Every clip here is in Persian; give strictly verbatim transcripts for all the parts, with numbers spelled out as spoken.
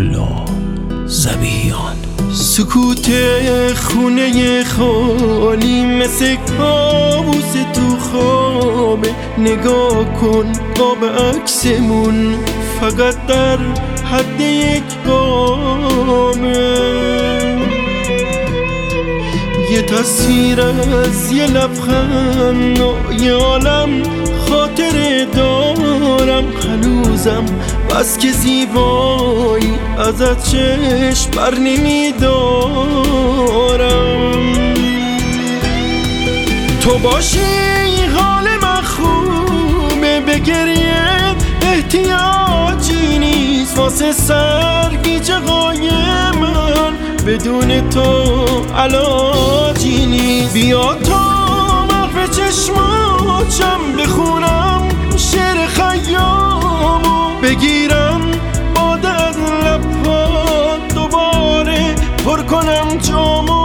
الله ذبیحیان. سکوت خونه خالی مثل کابوس تو خوابه، نگاه کن قاب عکسمون فقط در حد یک گامه. یه تصویر از یه لبخند و یه عالم خاطره دارم هنوزم، بس که زیبایی ازت چشم بر نمیدارم. تو باشی حال من خوبه، به گریه احتیاجی نیست، واسه سرگیجه های من بدون تو علاجی نیست. بیا تا محو چشماچم بخونم شعر خیامو، بگیرم باد از لبات دوباره پر کنم جامو.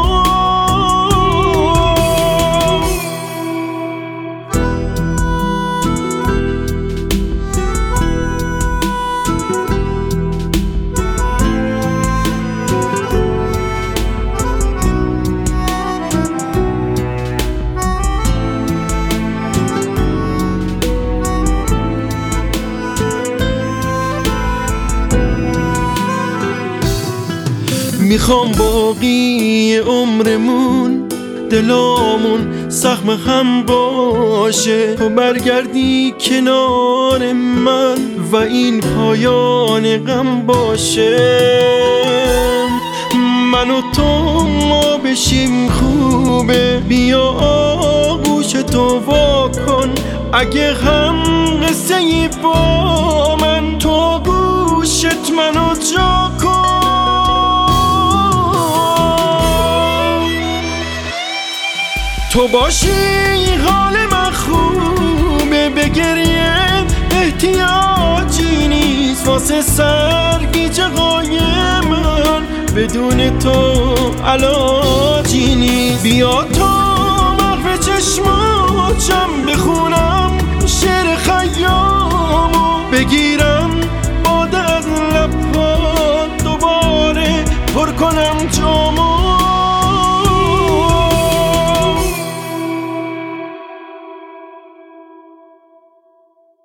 میخوام باقی عمرمون دلامون سهم هم باشه، تو برگردی کنار من و این پایان غم باشه. من و تو ما بشیم خوبه، بیا آغوش تو وا کن، اگه هم قصه ای با من تو گوشت منو جا کن. تو باشی حال من خوبه، به گریه احتیاجی نیست، واسه سرگیجه های من بدون تو علاجی نیست. بیا تا محو چشماچم بخونم شعر خیامو، بگیرم باد از لبات دوباره پر کنم جامو.